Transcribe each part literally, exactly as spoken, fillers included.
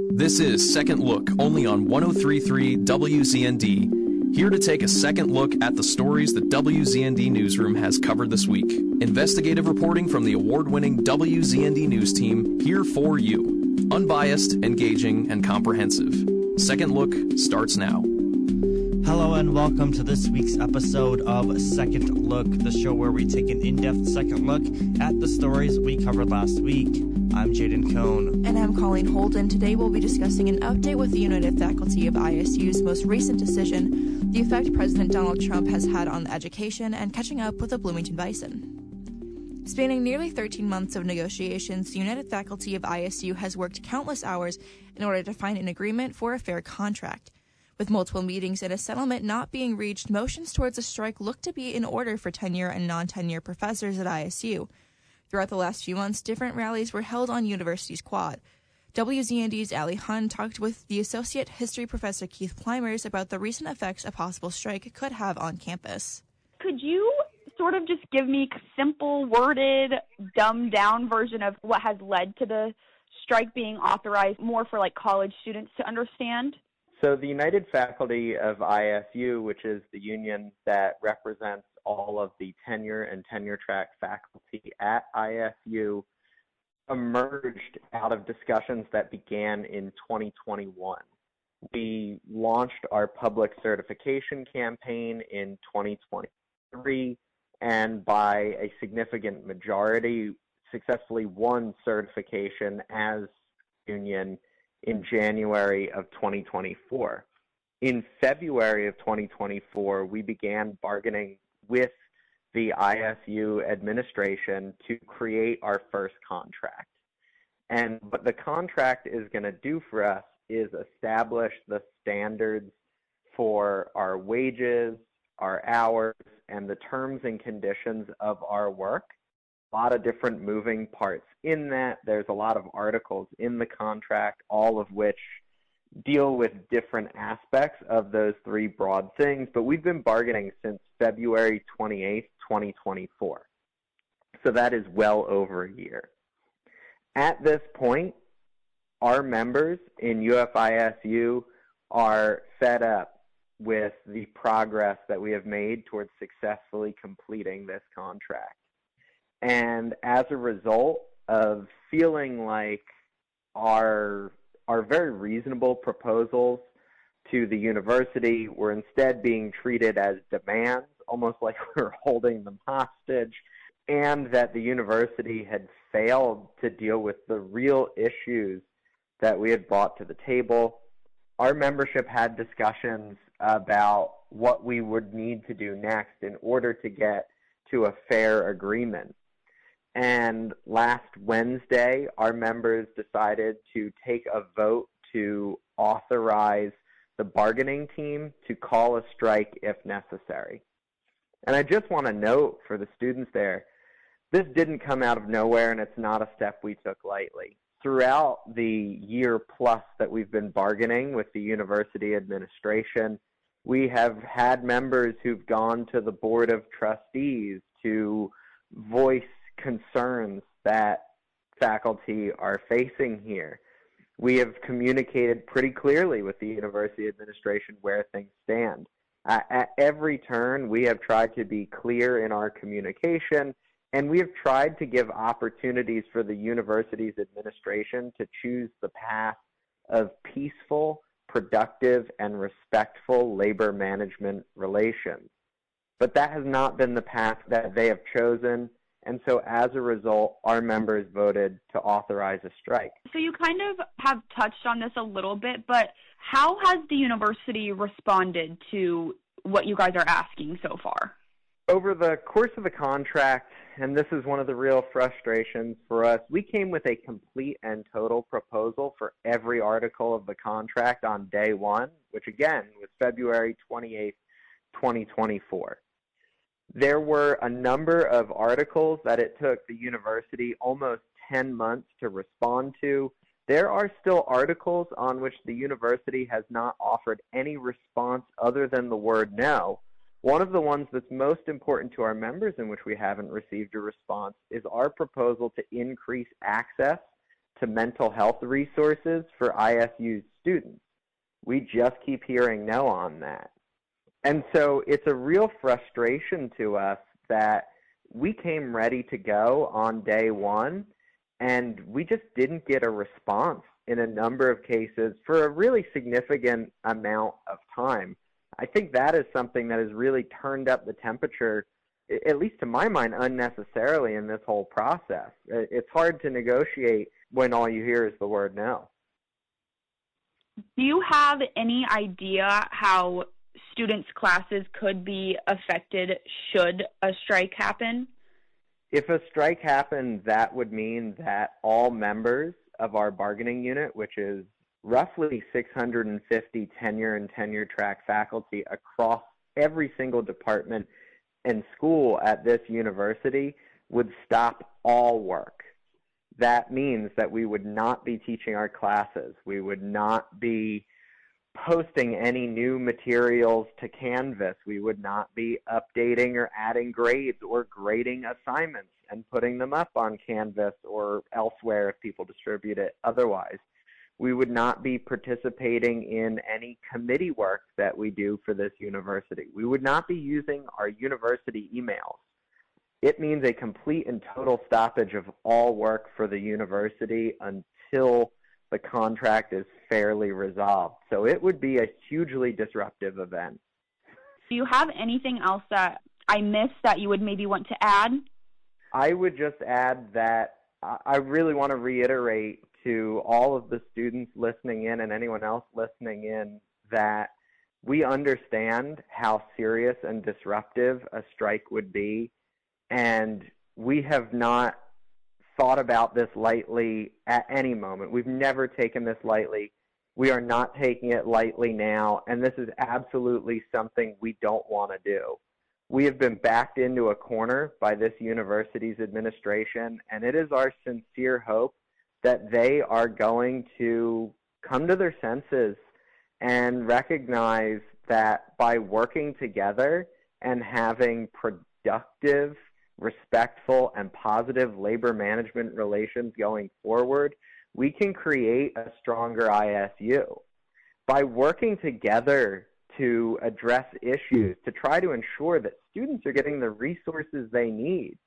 This is Second Look, only on one oh three point three W Z N D. Here to take a second look at the stories the W Z N D Newsroom has covered this week. Investigative reporting from the award-winning W Z N D News team, here for you. Unbiased, engaging, and comprehensive. Second Look starts now. Hello and welcome to this week's episode of Second Look, the show where we take an in-depth second look at the stories we covered last week. I'm Jaden Cohn. And I'm Colleen Holden. Today we'll be discussing an update with the United Faculty of I S U's most recent decision, the effect President Donald Trump has had on education, and catching up with the Bloomington Bison. Spanning nearly thirteen months of negotiations, the United Faculty of I S U has worked countless hours in order to find an agreement for a fair contract. With multiple meetings and a settlement not being reached, motions towards a strike look to be in order for tenure and non-tenure professors at I S U. Throughout the last few months, different rallies were held on University's Quad. W Z N D's Allie Hunn talked with the Associate History Professor Keith Plymers about the recent effects a possible strike could have on campus. Could you sort of just give me a simple, worded, dumbed-down version of what has led to the strike being authorized, more for like college students to understand? So the United Faculty of I S U, which is the union that represents all of the tenure and tenure track faculty at I S U, emerged out of discussions that began in twenty twenty-one. We launched our public certification campaign in twenty twenty-three, and by a significant majority, successfully won certification as union in January of twenty twenty-four. In February of twenty twenty-four, we began bargaining with the I S U administration to create our first contract. And what the contract is going to do for us is establish the standards for our wages, our hours, and the terms and conditions of our work. A lot of different moving parts in that. There's a lot of articles in the contract, all of which deal with different aspects of those three broad things, but we've been bargaining since February twenty-eighth, twenty twenty-four. So that is well over a year. At this point, our members in U F I S U are fed up with the progress that we have made towards successfully completing this contract. And as a result of feeling like our our very reasonable proposals to the university were instead being treated as demands, almost like we were holding them hostage, and that the university had failed to deal with the real issues that we had brought to the table, our membership had discussions about what we would need to do next in order to get to a fair agreement. And last Wednesday, our members decided to take a vote to authorize the bargaining team to call a strike if necessary. And I just want to note for the students there, this didn't come out of nowhere, and it's not a step we took lightly. Throughout the year plus that we've been bargaining with the university administration, we have had members who've gone to the board of trustees to voice concerns that faculty are facing here. We have communicated pretty clearly with the university administration where things stand. Uh, at every turn, we have tried to be clear in our communication, and we have tried to give opportunities for the university's administration to choose the path of peaceful, productive, and respectful labor management relations. But that has not been the path that they have chosen. And so as a result, our members voted to authorize a strike. So you kind of have touched on this a little bit, but how has the university responded to what you guys are asking so far? Over the course of the contract, and this is one of the real frustrations for us, we came with a complete and total proposal for every article of the contract on day one, which again was February twenty-eighth, twenty twenty-four. There were a number of articles that it took the university almost ten months to respond to. There are still articles on which the university has not offered any response other than the word no. One of the ones that's most important to our members in which we haven't received a response is our proposal to increase access to mental health resources for I S U's students. We just keep hearing no on that. And so it's a real frustration to us that we came ready to go on day one, and we just didn't get a response in a number of cases for a really significant amount of time. I think that is something that has really turned up the temperature, at least to my mind, unnecessarily in this whole process. It's hard to negotiate when all you hear is the word no. Do you have any idea how students' classes could be affected should a strike happen? If a strike happened, that would mean that all members of our bargaining unit, which is roughly six hundred fifty tenure and tenure track faculty across every single department and school at this university, would stop all work. That means that we would not be teaching our classes. We would not be posting any new materials to Canvas. We would not be updating or adding grades or grading assignments and putting them up on Canvas or elsewhere if people distribute it otherwise. We would not be participating in any committee work that we do for this university. We would not be using our university emails. It means a complete and total stoppage of all work for the university until the contract is fairly resolved. So it would be a hugely disruptive event. Do you have anything else that I missed that you would maybe want to add? I would just add that I really want to reiterate to all of the students listening in and anyone else listening in that we understand how serious and disruptive a strike would be, and we have not thought about this lightly at any moment. We've never taken this lightly. We are not taking it lightly now, and this is absolutely something we don't want to do. We have been backed into a corner by this university's administration, and it is our sincere hope that they are going to come to their senses and recognize that by working together and having productive, respectful, and positive labor management relations going forward, we can create a stronger I S U. By working together to address issues, to try to ensure that students are getting the resources they need,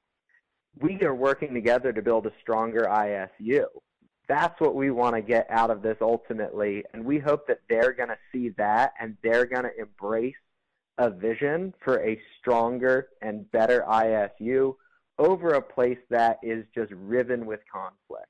we are working together to build a stronger I S U. That's what we want to get out of this ultimately, and we hope that they're going to see that and they're going to embrace a vision for a stronger and better I S U over a place that is just riven with conflict.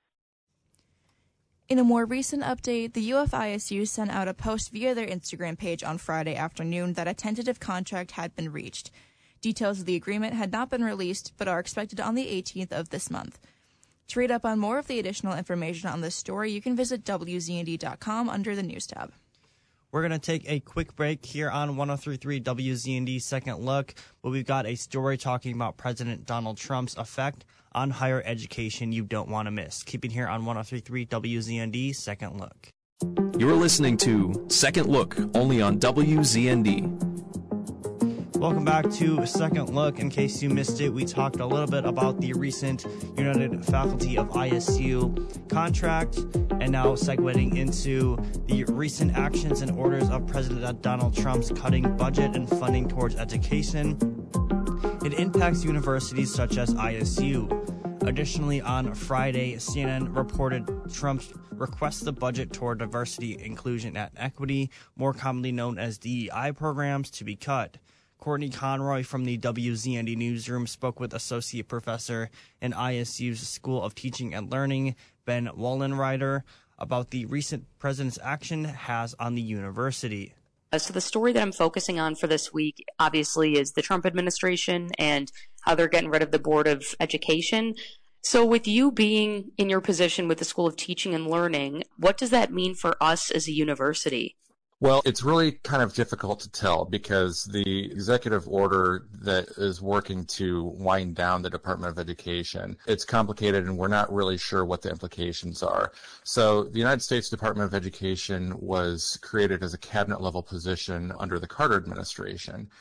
In a more recent update, the U F I S U sent out a post via their Instagram page on Friday afternoon that a tentative contract had been reached. Details of the agreement had not been released, but are expected on the eighteenth of this month. To read up on more of the additional information on this story, you can visit W Z N D dot com under the News tab. We're going to take a quick break here on one oh three point three W Z N D Second Look, but we've got a story talking about President Donald Trump's effect on higher education you don't want to miss. Keep it here on one oh three point three W Z N D Second Look. You're listening to Second Look, only on W Z N D. Welcome back to Second Look. In case you missed it, we talked a little bit about the recent United Faculty of I S U contract, and now segueing into the recent actions and orders of President Donald Trump's cutting budget and funding towards education. It impacts universities such as I S U. Additionally, on Friday, C N N reported Trump's requests the budget toward diversity, inclusion, and equity, more commonly known as D E I programs, to be cut. Courtney Conroy from the W Z N D Newsroom spoke with Associate Professor in I S U's School of Teaching and Learning, Ben Wallenreiter, about the recent president's action has on the university. So the story that I'm focusing on for this week, obviously, is the Trump administration and how they're getting rid of the Board of Education. So with you being in your position with the School of Teaching and Learning, what does that mean for us as a university? Well, it's really kind of difficult to tell because the executive order that is working to wind down the Department of Education, it's complicated and we're not really sure what the implications are. So the United States Department of Education was created as a cabinet level position under the Carter administration.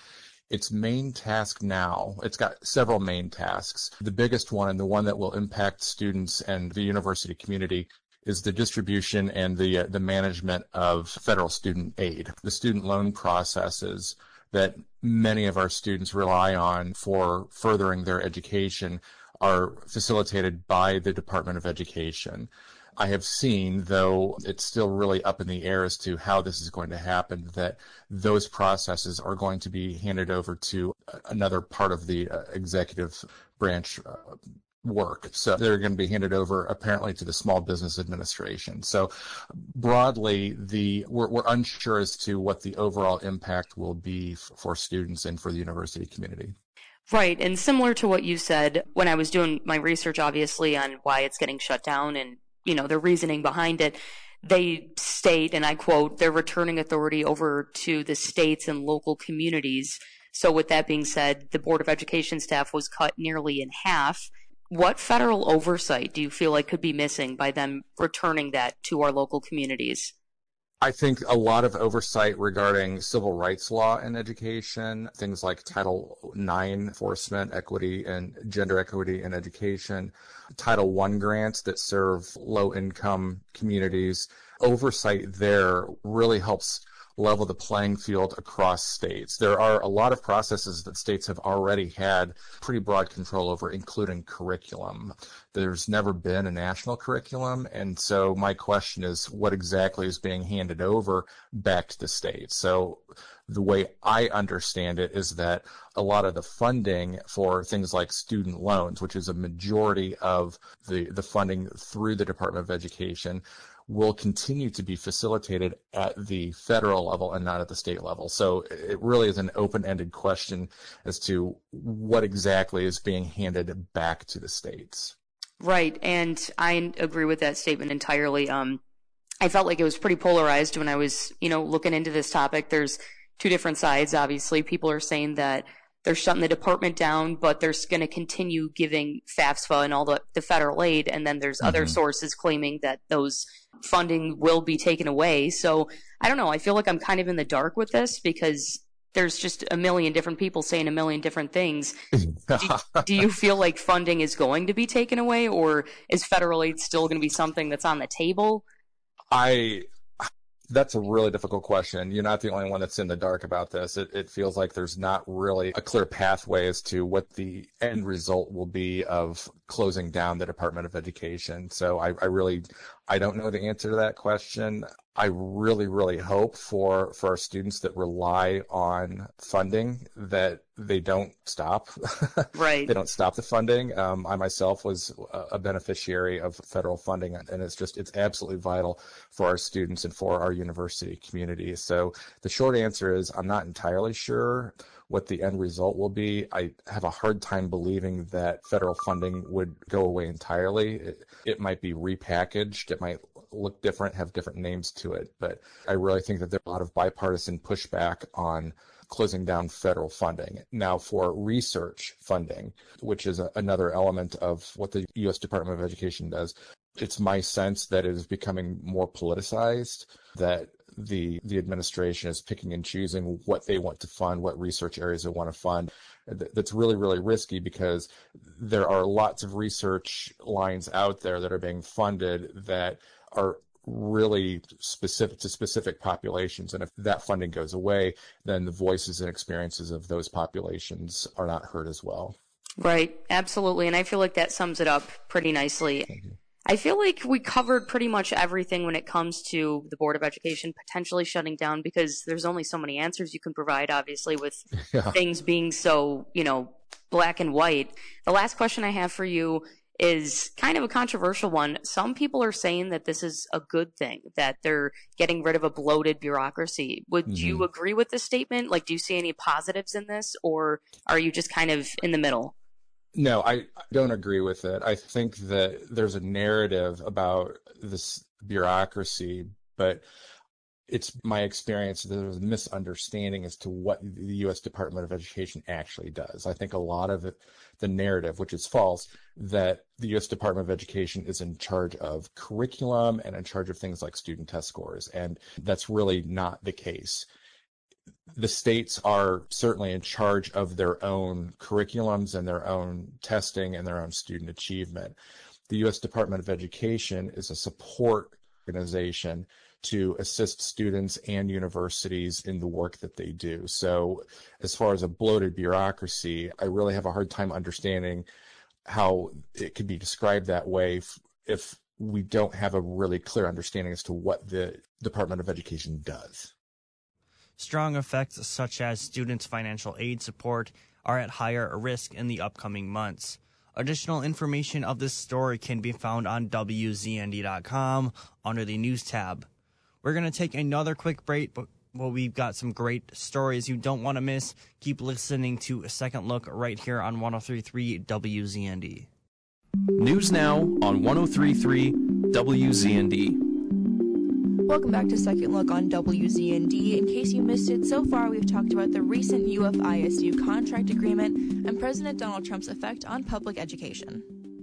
its main task now, it's got several main tasks. The biggest one, and the one that will impact students and the university community, is the distribution and the uh, the management of federal student aid, the student loan processes that many of our students rely on for furthering their education are facilitated by the Department of Education. I have seen, though it's still really up in the air as to how this is going to happen, that those processes are going to be handed over to another part of the uh, executive branch uh, work. So they're going to be handed over apparently to the Small Business Administration. So broadly, the we're, we're unsure as to what the overall impact will be f- for students and for the university community. Right. And similar to what you said, when I was doing my research, obviously, on why it's getting shut down and, you know, the reasoning behind it, they state, and I quote, they're returning authority over to the states and local communities. So with that being said, the Board of Education staff was cut nearly in half. What federal oversight do you feel like could be missing by them returning that to our local communities? I think a lot of oversight regarding civil rights law in education, things like Title nine enforcement, equity and gender equity in education, Title one grants that serve low-income communities. Oversight there really helps level the playing field across states. There are a lot of processes that states have already had pretty broad control over, including curriculum. There's never been a national curriculum, and so my question is, what exactly is being handed over back to the states? So the way I understand it is that a lot of the funding for things like student loans, which is a majority of the, the funding through the Department of Education, will continue to be facilitated at the federal level and not at the state level. So it really is an open-ended question as to what exactly is being handed back to the states. Right, and I agree with that statement entirely. Um, I felt like it was pretty polarized when I was, you know, looking into this topic. There's two different sides, obviously. People are saying that they're shutting the department down, but they're going to continue giving FAFSA and all the, the federal aid. And then there's mm-hmm. other sources claiming that those funding will be taken away. So I don't know. I feel like I'm kind of in the dark with this because there's just a million different people saying a million different things. do, do you feel like funding is going to be taken away, or is federal aid still going to be something that's on the table? I... That's a really difficult question. You're not the only one that's in the dark about this. It, it feels like there's not really a clear pathway as to what the end result will be of closing down the Department of Education. So I, I really, I don't know the answer to that question. I really, really hope for, for our students that rely on funding that they don't stop. Right. They don't stop the funding. Um, I myself was a beneficiary of federal funding, and it's just, it's absolutely vital for our students and for our university community. So the short answer is I'm not entirely sure what the end result will be. I have a hard time believing that federal funding would go away entirely. It, it might be repackaged. It might look different, have different names to it. But I really think that there's a lot of bipartisan pushback on closing down federal funding. Now, for research funding, which is a, another element of what the U S Department of Education does, it's my sense that it is becoming more politicized, that the the administration is picking and choosing what they want to fund, what research areas they want to fund. That's really, really risky because there are lots of research lines out there that are being funded that are really specific to specific populations. And if that funding goes away, then the voices and experiences of those populations are not heard as well. Right. Absolutely. And I feel like that sums it up pretty nicely. Thank you. I feel like we covered pretty much everything when it comes to the Board of Education potentially shutting down, because there's only so many answers you can provide, obviously, with yeah. things being so, you know, black and white. The last question I have for you is kind of a controversial one. Some people are saying that this is a good thing, that they're getting rid of a bloated bureaucracy. Would mm-hmm. you agree with this statement? Like, do you see any positives in this, or are you just kind of in the middle? No, I don't agree with it. I think that there's a narrative about this bureaucracy, but it's my experience that there's a misunderstanding as to what the U S Department of Education actually does. I think a lot of it, the narrative, which is false, that the U S Department of Education is in charge of curriculum and in charge of things like student test scores, and that's really not the case. the states are certainly in charge of their own curriculums and their own testing and their own student achievement. The U S Department of Education is a support organization to assist students and universities in the work that they do. So as far as a bloated bureaucracy, I really have a hard time understanding how it could be described that way if, if we don't have a really clear understanding as to what the Department of Education does. Strong effects such as students' financial aid support are at higher risk in the upcoming months. Additional information of this story can be found on W Z N D dot com under the News tab. We're going to take another quick break, but well, we've got some great stories you don't want to miss. Keep listening to A Second Look right here on one oh three point three W Z N D. News now on one oh three point three W Z N D. Welcome back to Second Look on W Z N D. In case you missed it, so far we've talked about the recent U F I S U contract agreement and President Donald Trump's effect on public education.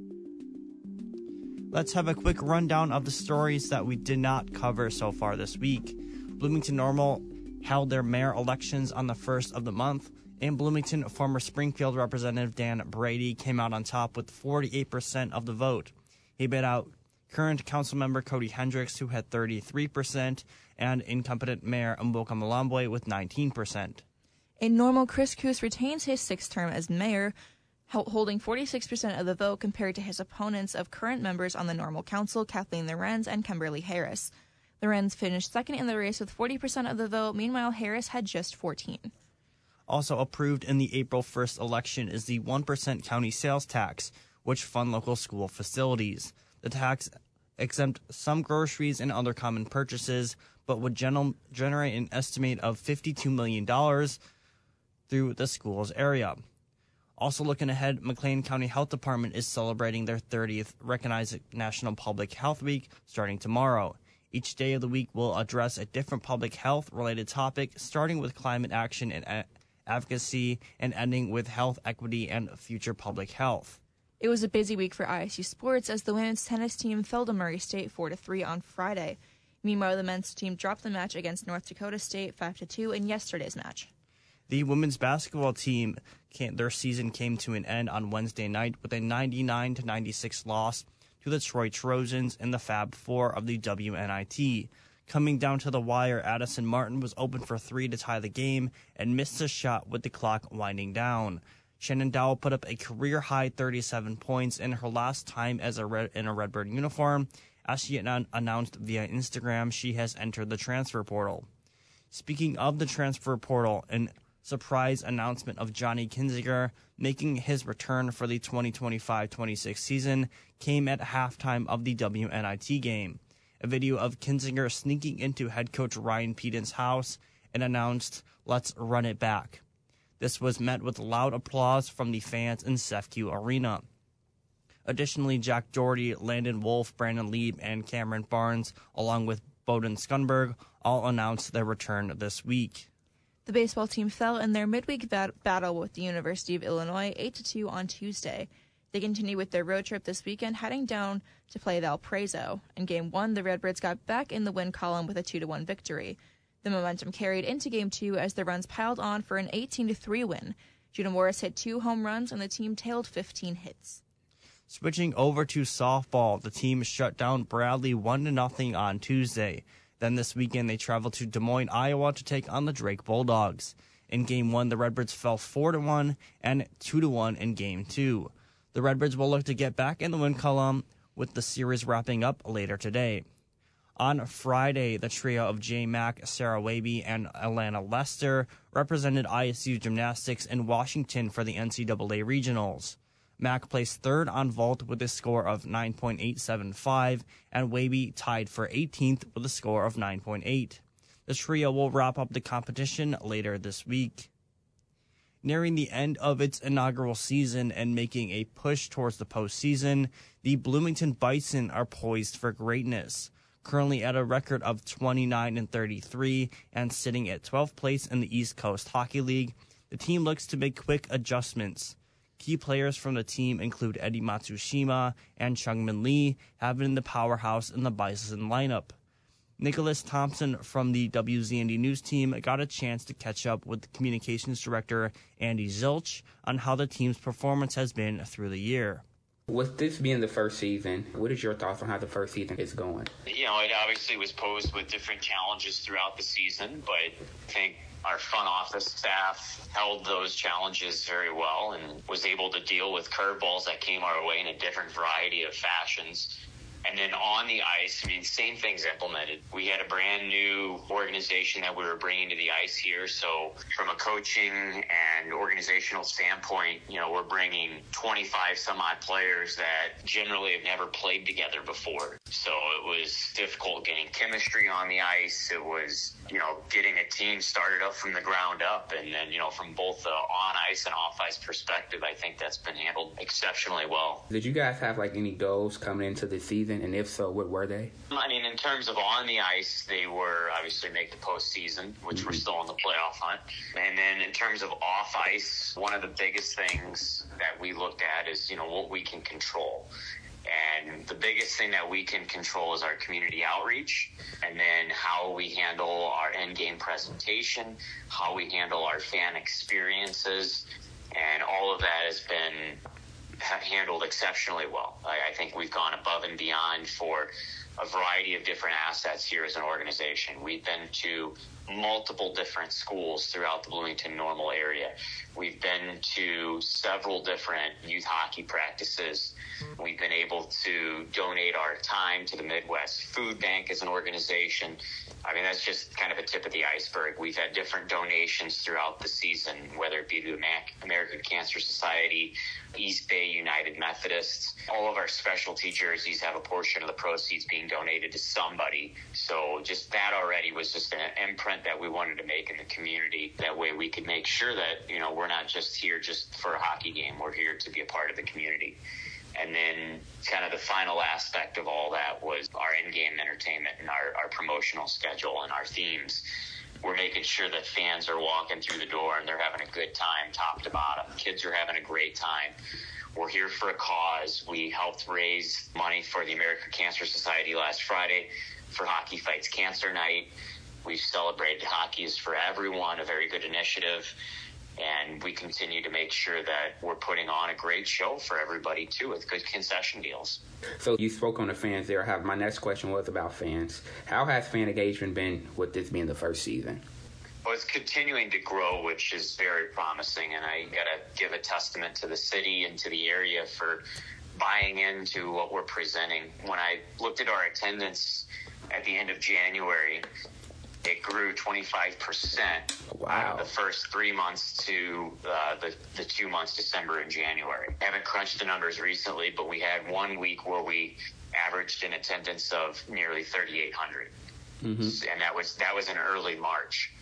Let's have a quick rundown of the stories that we did not cover so far this week. Bloomington Normal held their mayor elections on the first of the month. In Bloomington, former Springfield Representative Dan Brady came out on top with forty-eight percent of the vote. He beat out current councilmember Cody Hendricks, who had thirty-three percent, and incompetent Mayor Mboka Malambwe with nineteen percent. In Normal, Chris Coos retains his sixth term as mayor, holding forty-six percent of the vote compared to his opponents of current members on the Normal Council, Kathleen Lorenz and Kimberly Harris. Lorenz finished second in the race with forty percent of the vote. Meanwhile, Harris had just fourteen. Also approved in the April first election is the one percent county sales tax, which fund local school facilities. The tax exempt some groceries and other common purchases, but would gen- generate an estimate of fifty-two million dollars through the school's area. Also looking ahead, McLean County Health Department is celebrating their thirtieth recognized National Public Health Week starting tomorrow. Each day of the week will address a different public health-related topic, starting with climate action and a- advocacy and ending with health equity and future public health. It was a busy week for I S U sports as the women's tennis team fell to Murray State four to three on Friday. Meanwhile, the men's team dropped the match against North Dakota State five to two in yesterday's match. The women's basketball team, came, their season came to an end on Wednesday night with a ninety-nine to ninety-six loss to the Troy Trojans in the Fab Four of the W N I T. Coming down to the wire, Addison Martin was open for three to tie the game and missed a shot with the clock winding down. Shannon Dowell put up a career-high thirty-seven points in her last time as a red, in a Redbird uniform. As she an- announced via Instagram, she has entered the transfer portal. Speaking of the transfer portal, an surprise announcement of Johnny Kinziger making his return for the twenty twenty-five twenty-six season came at halftime of the W N I T game. A video of Kinziger sneaking into head coach Ryan Pedon's house and announced, "Let's run it back." This was met with loud applause from the fans in S E F C U Arena. Additionally, Jack Doherty, Landon Wolf, Brandon Lieb, and Cameron Barnes, along with Bowden Skunberg, all announced their return this week. The baseball team fell in their midweek bat- battle with the University of Illinois eight to two on Tuesday. They continue with their road trip this weekend, heading down to play Valparaiso. In Game one, the Redbirds got back in the win column with a two to one victory. The momentum carried into Game two as the runs piled on for an eighteen to three win. Judah Morris hit two home runs, and the team tailed fifteen hits. Switching over to softball, the team shut down Bradley one to nothing on Tuesday. Then this weekend, they traveled to Des Moines, Iowa to take on the Drake Bulldogs. In Game one, the Redbirds fell four to one and two to one in Game two. The Redbirds will look to get back in the win column with the series wrapping up later today. On Friday, the trio of J. Mack, Sarah Waby, and Alana Lester represented I S U Gymnastics in Washington for the N C double A Regionals. Mack placed third on vault with a score of nine point eight seven five, and Waby tied for eighteenth with a score of nine point eight. The trio will wrap up the competition later this week. Nearing the end of its inaugural season and making a push towards the postseason, the Bloomington Bison are poised for greatness. Currently at a record of twenty-nine and thirty-three and sitting at twelfth place in the East Coast Hockey League, the team looks to make quick adjustments. Key players from the team include Eddie Matsushima and Chungmin Lee, have been the powerhouse in the Bison lineup. Nicholas Thompson from the W Z N D News team got a chance to catch up with communications director Andy Zilch on how the team's performance has been through the year. With this being the first season, what is your thoughts on how the first season is going? You know, it obviously was posed with different challenges throughout the season, but I think our front office staff held those challenges very well and was able to deal with curveballs that came our way in a different variety of fashions. And then on the ice, I mean, same things implemented. We had a brand new organization that we were bringing to the ice here. So from a coaching and organizational standpoint, you know, we're bringing twenty-five some odd players that generally have never played together before. So it was difficult getting chemistry on the ice. It was, you know, getting a team started up from the ground up. And then, you know, from both the on ice and off ice perspective, I think that's been handled exceptionally well. Did you guys have like any goals coming into the season? And if so, what were they? I mean, in terms of on the ice, they were obviously make the postseason, which mm-hmm. we're still in the playoff hunt. And then in terms of off ice, one of the biggest things that we looked at is, you know, what we can control. And the biggest thing that we can control is our community outreach, and then how we handle our end-game presentation, how we handle our fan experiences, and all of that has been handled exceptionally well. I, I think we've gone above and beyond for a variety of different assets here as an organization. We've been to multiple different schools throughout the Bloomington Normal area. We've been to several different youth hockey practices. We've been able to donate our time to the Midwest Food Bank as an organization. I mean, that's just kind of a tip of the iceberg. We've had different donations throughout the season, whether it be the American Cancer Society, East Bay United Methodists. All of our specialty jerseys have a portion of the proceeds being donated to somebody. So just that already was just an imprint that we wanted to make in the community. That way we could make sure that, you know, we're not just here just for a hockey game. We're here to be a part of the community. And then kind of the final aspect of all that was our in-game entertainment and our, our promotional schedule and our themes. We're making sure that fans are walking through the door and they're having a good time top to bottom. Kids are having a great time. We're here for a cause. We helped raise money for the American Cancer Society last Friday for Hockey Fights Cancer Night. We've celebrated Hockey is for Everyone, a very good initiative. And we continue to make sure that we're putting on a great show for everybody, too, with good concession deals. So you spoke on the fans there. Have my next question was about fans. How has fan engagement been with this being the first season? Well, it's continuing to grow, which is very promising. And I got to give a testament to the city and to the area for buying into what we're presenting. When I looked at our attendance at the end of January, it grew twenty-five percent wow. the first three months to uh, the, the two months, December and January. I haven't crunched the numbers recently, but we had one week where we averaged an attendance of nearly thirty-eight hundred. Mm-hmm. And that was that was in early March.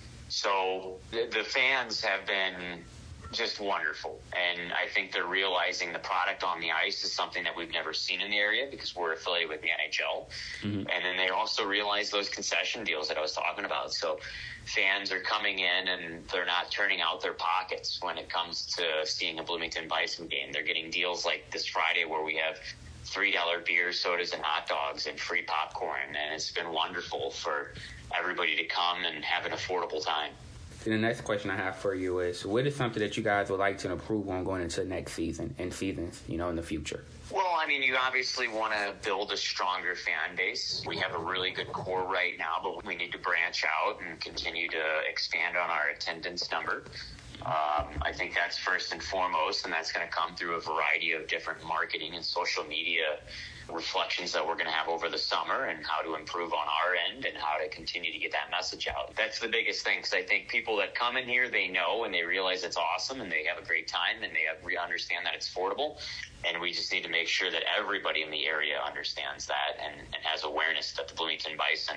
So the, the fans have been just wonderful. And I think they're realizing the product on the ice is something that we've never seen in the area because we're affiliated with the N H L. Mm-hmm. And then they also realize those concession deals that I was talking about. So fans are coming in and they're not turning out their pockets when it comes to seeing a Bloomington Bison game. They're getting deals like this Friday where we have three dollar beers, sodas, and hot dogs and free popcorn. And it's been wonderful for everybody to come and have an affordable time. So the next question I have for you is, what is something that you guys would like to improve on going into next season and seasons, you know, in the future? Well, I mean, you obviously want to build a stronger fan base. We have a really good core right now, but we need to branch out and continue to expand on our attendance number. Um, I think that's first and foremost, and that's going to come through a variety of different marketing and social media reflections that we're going to have over the summer and how to improve on our end and how to continue to get that message out. That's the biggest thing, because I think people that come in here, they know and they realize it's awesome and they have a great time and they have, understand that it's affordable. And we just need to make sure that everybody in the area understands that and, and has awareness that the Bloomington Bison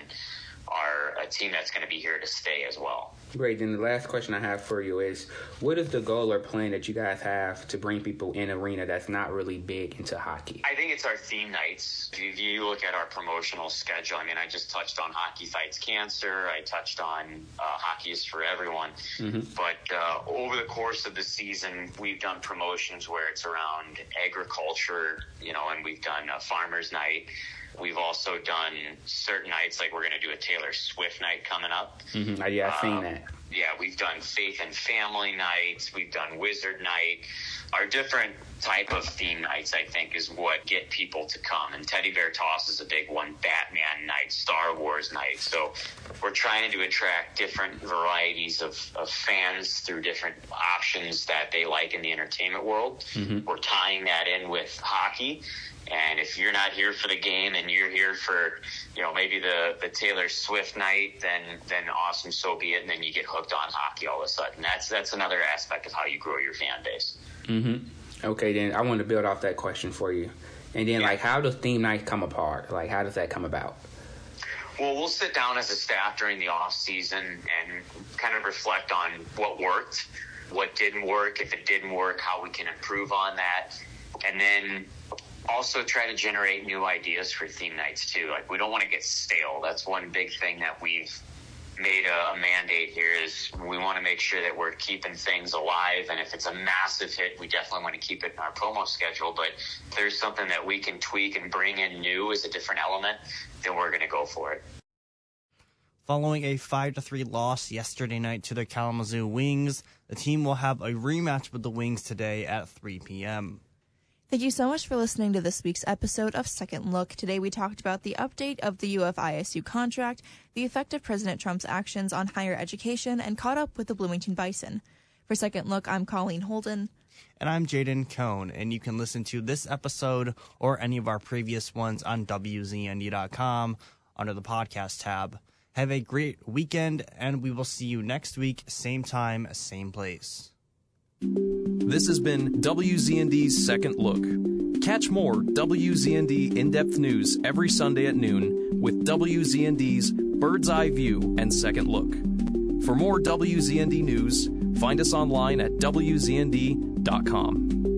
are a team that's going to be here to stay as well. Great. Then the last question I have for you is, what is the goal or plan that you guys have to bring people in an arena that's not really big into hockey? I think it's our theme nights. If you look at our promotional schedule, I mean, I just touched on Hockey Fights Cancer. I touched on uh, Hockey is for Everyone. Mm-hmm. But uh, over the course of the season, we've done promotions where it's around agriculture, you know, and we've done a Farmer's Night. We've also done certain nights, like we're going to do a Taylor Swift night coming up. Mm-hmm. Oh, yeah, I've seen Um, that. Yeah, we've done Faith and Family nights. We've done Wizard night. Our different type of theme nights, I think, is what get people to come. And Teddy Bear Toss is a big one. Batman night, Star Wars night. So we're trying to attract different varieties of, of fans through different options that they like in the entertainment world. Mm-hmm. We're tying that in with hockey. And if you're not here for the game and you're here for, you know, maybe the, the Taylor Swift night, then then awesome, so be it. And then you get hooked on hockey all of a sudden. That's that's another aspect of how you grow your fan base. Mm-hmm. Okay, then I want to build off that question for you. And then, Yeah. like, how does theme night come apart? Like, how does that come about? Well, we'll sit down as a staff during the off season and kind of reflect on what worked, what didn't work, if it didn't work, how we can improve on that. And then also try to generate new ideas for theme nights too. Like, we don't want to get stale. That's one big thing that we've made a, a mandate here is we want to make sure that we're keeping things alive. And if it's a massive hit, we definitely want to keep it in our promo schedule. But if there's something that we can tweak and bring in new as a different element, then we're going to go for it. Following a five to three loss yesterday night to the Kalamazoo Wings, the team will have a rematch with the Wings today at three p.m. Thank you so much for listening to this week's episode of Second Look. Today we talked about the update of the U F I S U contract, the effect of President Trump's actions on higher education, and caught up with the Bloomington Bison. For Second Look, I'm Colleen Holden. And I'm Jaden Cohn, and you can listen to this episode or any of our previous ones on W Z N D dot com under the podcast tab. Have a great weekend, and we will see you next week, same time, same place. This has been W Z N D's Second Look. Catch more W Z N D in-depth news every Sunday at noon with W Z N D's Bird's Eye View and Second Look. For more W Z N D news, find us online at W Z N D dot com.